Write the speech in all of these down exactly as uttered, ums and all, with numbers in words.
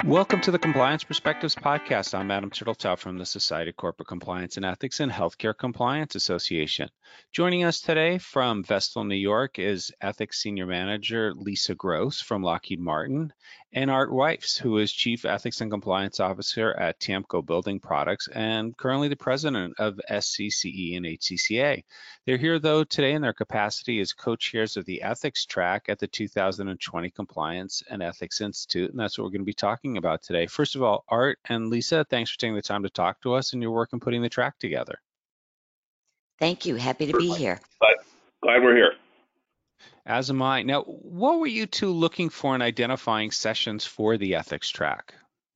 Welcome to the Compliance Perspectives Podcast. I'm Adam Turteltaub from the Society of Corporate Compliance and Ethics and Healthcare Compliance Association. Joining us today from Vestal, New York is Ethics Senior Manager Lisa Gross from Lockheed Martin and Art Weifs, who is Chief Ethics and Compliance Officer at TAMCO Building Products and currently the President of S C C E and H C C A. They're here, though, today in their capacity as co-chairs of the Ethics Track at the two thousand twenty Compliance and Ethics Institute, and that's what we're going to be talking about today. First of all, Art and Lisa, thanks for taking the time to talk to us and your work in putting the track together. Thank you. Happy to be here. Glad, glad we're here. As am I. Now, what were you two looking for in identifying sessions for the ethics track?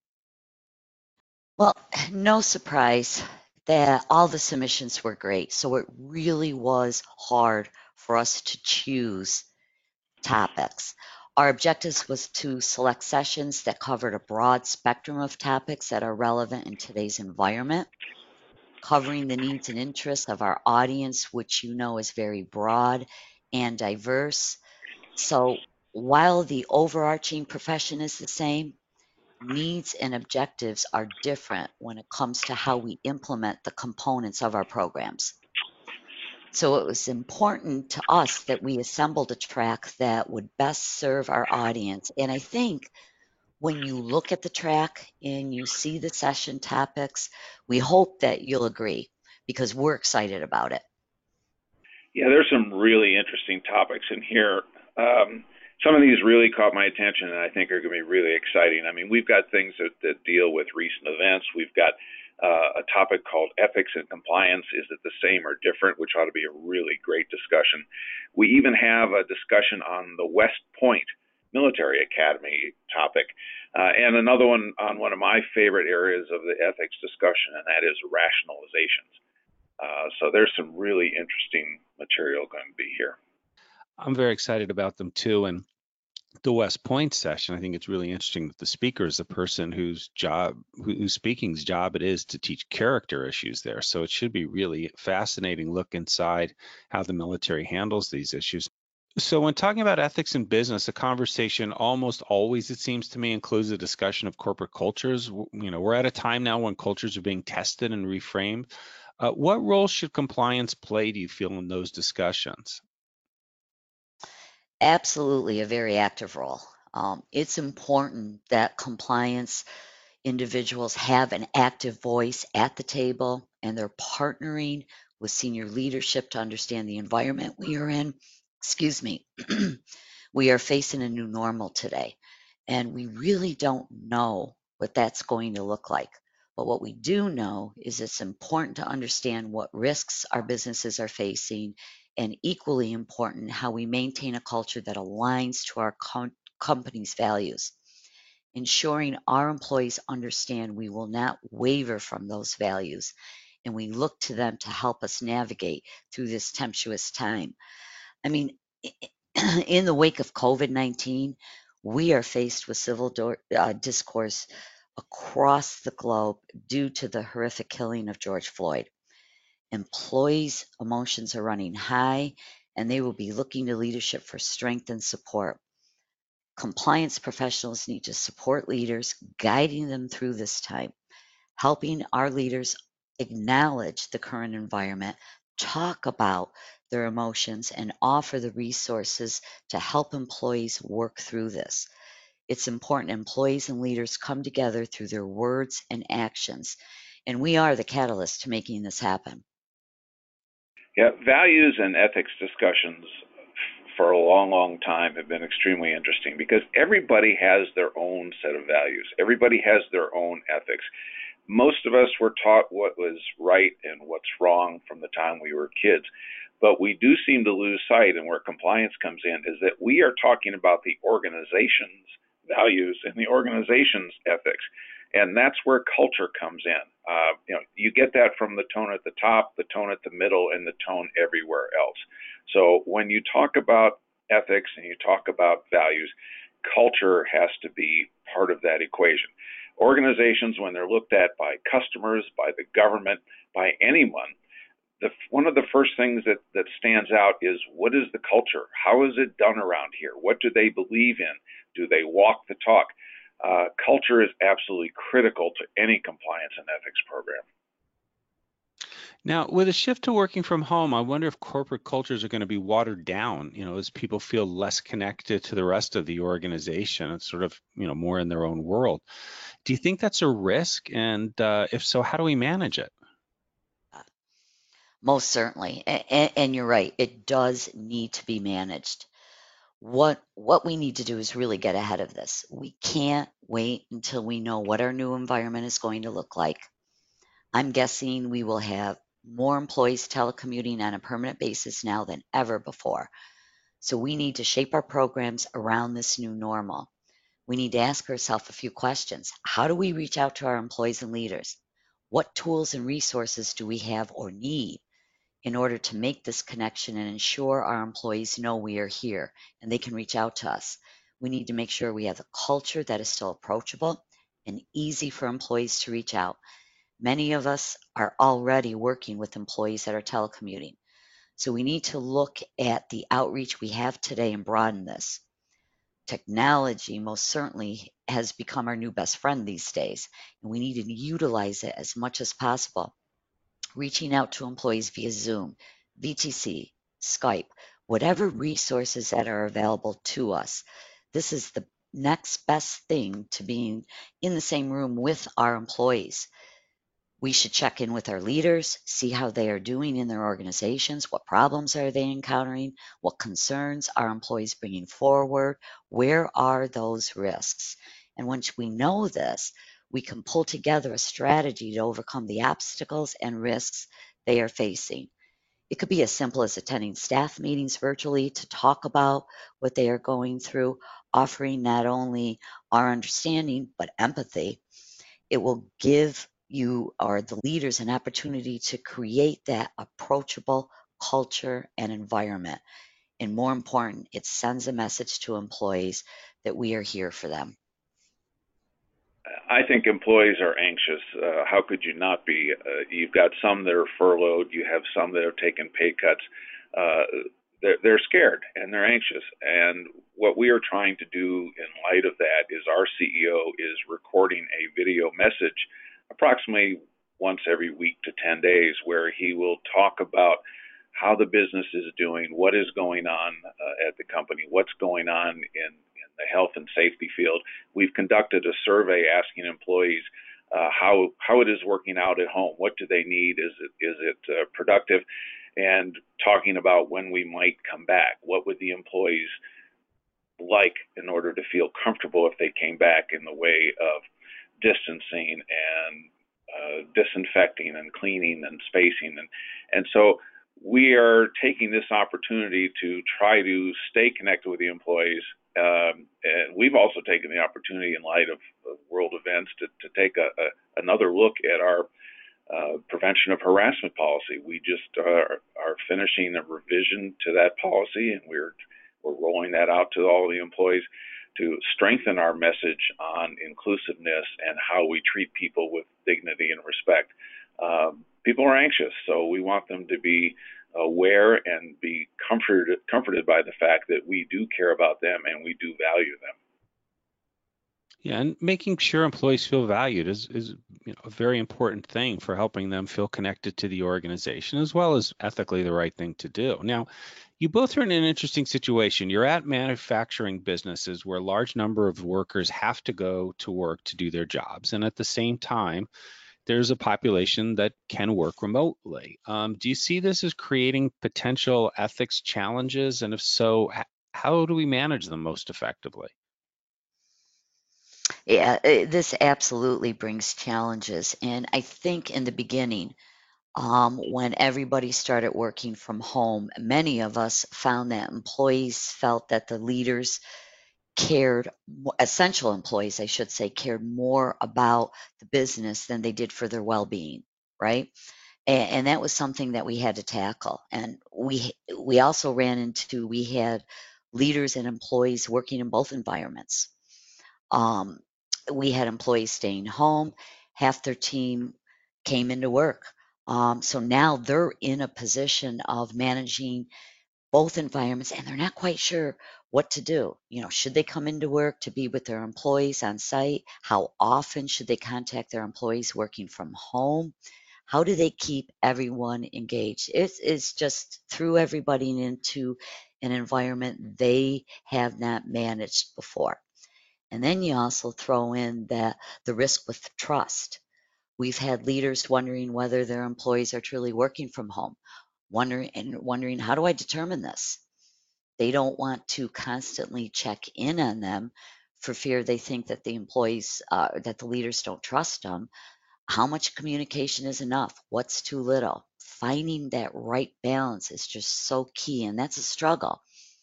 Well, no surprise that all the submissions were great. So it really was hard for us to choose topics. Our objectives was to select sessions that covered a broad spectrum of topics that are relevant in today's environment, covering the needs and interests of our audience, which you know is very broad and diverse. So while the overarching profession is the same, needs and objectives are different when it comes to how we implement the components of our programs. So it was important to us that we assembled a track that would best serve our audience. And I think when you look at the track and you see the session topics, we hope that you'll agree because we're excited about it. Yeah, there's some really interesting topics in here. Um, some of these really caught my attention and I think are going to be really exciting. I mean, we've got things that, that deal with recent events. We've got uh, a topic called ethics and compliance. Is it the same or different? Which ought to be a really great discussion. We even have a discussion on the West Point Military Academy topic, uh, and another one on one of my favorite areas of the ethics discussion, and that is rationalizations. Uh, so there's some really interesting material going to be here. I'm very excited about them too. And the West Point session, I think it's really interesting that the speaker is the person whose job, whose speaking's job it is to teach character issues there. So it should be really fascinating look inside how the military handles these issues. So when talking about ethics in business, a conversation almost always, it seems to me, includes a discussion of corporate cultures. You know, we're at a time now when cultures are being tested and reframed. Uh, what role should compliance play, do you feel, in those discussions? Absolutely, a very active role. Um, it's important that compliance individuals have an active voice at the table and they're partnering with senior leadership to understand the environment we are in. Excuse me. We are facing a new normal today, and we really don't know what that's going to look like. But what we do know is it's important to understand what risks our businesses are facing, and equally important, how we maintain a culture that aligns to our com- company's values. Ensuring our employees understand we will not waver from those values, and we look to them to help us navigate through this tempestuous time. I mean, in the wake of COVID nineteen, we are faced with civil do- uh, discourse across the globe due to the horrific killing of George Floyd. Employees' emotions are running high, and they will be looking to leadership for strength and support. Compliance professionals need to support leaders, guiding them through this time, helping our leaders acknowledge the current environment, talk about their emotions, and offer the resources to help employees work through this. It's important employees and leaders come together through their words and actions, and we are the catalyst to making this happen. Yeah, values and ethics discussions for a long, long time have been extremely interesting because everybody has their own set of values. Everybody has their own ethics. Most of us were taught what was right and what's wrong from the time we were kids. But we do seem to lose sight, and where compliance comes in, is that we are talking about the organization's values and the organization's ethics. And that's where culture comes in. Uh, you know, you get that from the tone at the top, the tone at the middle, and the tone everywhere else. So when you talk about ethics and you talk about values, culture has to be part of that equation. Organizations, when they're looked at by customers, by the government, by anyone, the, one of the first things that, that stands out is, what is the culture? How is it done around here? What do they believe in? Do they walk the talk? Uh, culture is absolutely critical to any compliance and ethics program. Now, with a shift to working from home, I wonder if corporate cultures are going to be watered down, you know, as people feel less connected to the rest of the organization and sort of, you know, more in their own world. Do you think that's a risk? And uh, if so, how do we manage it? Most certainly. And, and you're right, it does need to be managed. What what we need to do is really get ahead of this. We can't wait until we know what our new environment is going to look like. I'm guessing we will have more employees telecommuting on a permanent basis now than ever before. So we need to shape our programs around this new normal. We need to ask ourselves a few questions. How do we reach out to our employees and leaders? What tools and resources do we have or need in order to make this connection and ensure our employees know we are here and they can reach out to us? We need to make sure we have a culture that is still approachable and easy for employees to reach out. Many of us are already working with employees that are telecommuting. So we need to look at the outreach we have today and broaden this. Technology most certainly has become our new best friend these days, and we need to utilize it as much as possible. Reaching out to employees via Zoom, V T C, Skype, whatever resources that are available to us. This is the next best thing to being in the same room with our employees. We should check in with our leaders, see how they are doing in their organizations, what problems are they encountering, what concerns are employees bringing forward, where are those risks. And once we know this, we can pull together a strategy to overcome the obstacles and risks they are facing. It could be as simple as attending staff meetings virtually to talk about what they are going through, offering not only our understanding, but empathy. It will give you or the leaders an opportunity to create that approachable culture and environment. And more important, it sends a message to employees that we are here for them. I think employees are anxious. Uh, how could you not be? Uh, you've got some that are furloughed. You have some that have taken pay cuts. Uh, they're, they're scared and they're anxious. And what we are trying to do in light of that is our C E O is recording a video message approximately once every week to ten days where he will talk about how the business is doing, what is going on uh, at the company, what's going on in the health and safety field. We've conducted a survey asking employees uh, how how it is working out at home. What do they need? Is it is it uh, productive? And talking about when we might come back. What would the employees like in order to feel comfortable if they came back in the way of distancing and uh, disinfecting and cleaning and spacing and and so we are taking this opportunity to try to stay connected with the employees. Um, and we've also taken the opportunity in light of, of world events to, to take a, a, another look at our uh, prevention of harassment policy. We just are, are finishing a revision to that policy, and we're we're rolling that out to all the employees to strengthen our message on inclusiveness and how we treat people with dignity and respect. Um, people are anxious, so we want them to be aware and be comforted comforted by the fact that we do care about them and we do value them. Yeah, and making sure employees feel valued is, is you know, a very important thing for helping them feel connected to the organization, as well as ethically the right thing to do. Now, you both are in an interesting situation. You're at manufacturing businesses where a large number of workers have to go to work to do their jobs. And at the same time, there's a population that can work remotely. Um, do you see this as creating potential ethics challenges? And if so, h- how do we manage them most effectively? Yeah, eh, this absolutely brings challenges. And I think in the beginning, um, when everybody started working from home, many of us found that employees felt that the leaders cared, mo- essential employees, I should say, cared more about the business than they did for their well-being, right? And, and that was something that we had to tackle. And we we also ran into we had leaders and employees working in both environments. Um, we had employees staying home. Half their team came into work. Um, so now they're in a position of managing both environments, and they're not quite sure what to do. You know, should they come into work to be with their employees on site? How often should they contact their employees working from home? How do they keep everyone engaged? It's, it's just threw everybody into an environment they have not managed before. And then you also throw in that the risk with trust. We've had leaders wondering whether their employees are truly working from home, wondering and wondering, how do I determine this? They don't want to constantly check in on them for fear they think that the employees, uh, that the leaders don't trust them. How much communication is enough? What's too little? Finding that right balance is just so key, and that's a struggle.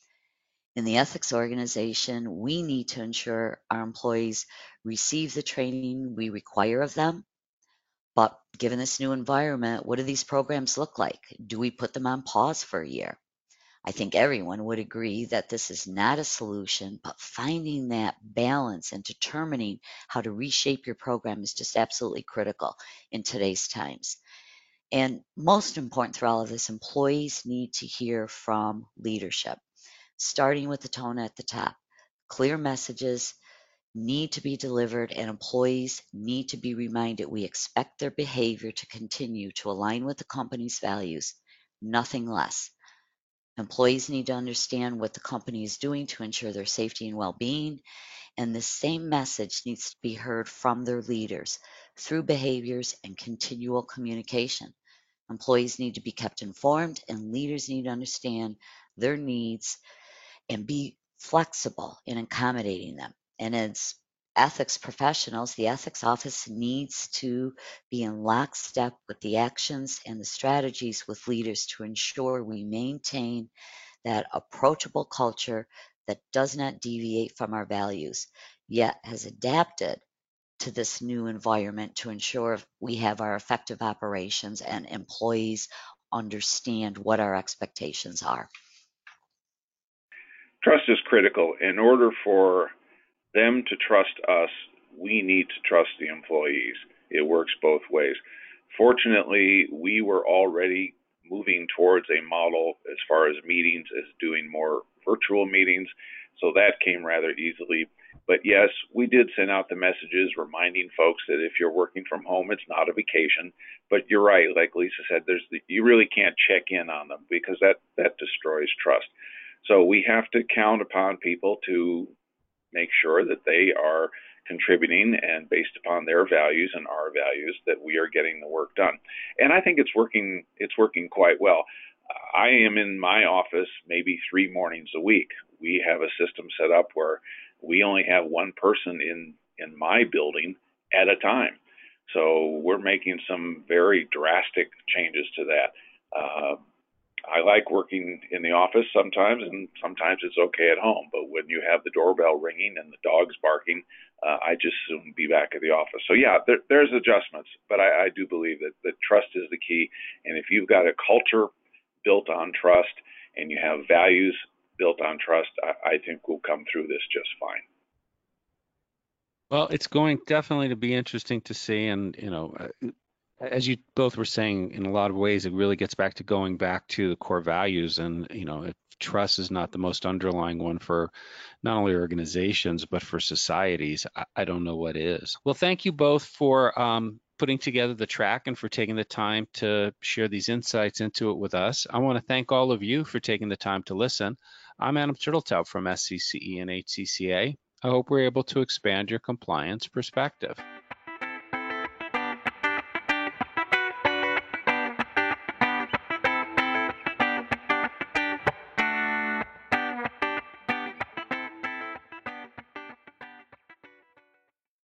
In the ethics organization, we need to ensure our employees receive the training we require of them. But given this new environment, what do these programs look like? Do we put them on pause for a year? I think everyone would agree that this is not a solution, but finding that balance and determining how to reshape your program is just absolutely critical in today's times. And most important through all of this, employees need to hear from leadership, starting with the tone at the top. Clear messages need to be delivered, and employees need to be reminded we expect their behavior to continue to align with the company's values, nothing less. Employees need to understand what the company is doing to ensure their safety and well-being, and the same message needs to be heard from their leaders through behaviors and continual communication. Employees need to be kept informed, and leaders need to understand their needs and be flexible in accommodating them. And as ethics professionals, the ethics office needs to be in lockstep with the actions and the strategies with leaders to ensure we maintain that approachable culture that does not deviate from our values, yet has adapted to this new environment to ensure we have our effective operations and employees understand what our expectations are. Trust is critical. In order for them to trust us, we need to trust the employees. It works both ways. Fortunately, we were already moving towards a model as far as meetings as doing more virtual meetings, so that came rather easily. But yes, we did send out the messages reminding folks that if you're working from home, it's not a vacation. But you're right, like Lisa said, there's the, you really can't check in on them because that, that destroys trust. So we have to count upon people to make sure that they are contributing, and based upon their values and our values, that we are getting the work done. And I think it's working it's working quite well. I am in my office maybe three mornings a week. We have a system set up where we only have one person in in my building at a time. So we're making some very drastic changes to that. Uh, I like working in the office sometimes, and sometimes it's okay at home. But when you have the doorbell ringing and the dog's barking, uh, I just soon be back at the office. So yeah, there, there's adjustments, but I, I do believe that, that trust is the key. And if you've got a culture built on trust and you have values built on trust, I, I think we'll come through this just fine. Well, it's going definitely to be interesting to see, and you know. Uh, As you both were saying, in a lot of ways, it really gets back to going back to the core values. And, you know, if trust is not the most underlying one for not only organizations, but for societies, I, I don't know what is. Well, thank you both for um, putting together the track and for taking the time to share these insights into it with us. I want to thank all of you for taking the time to listen. I'm Adam Turteltaub from S C C E and H C C A. I hope we're able to expand your compliance perspective.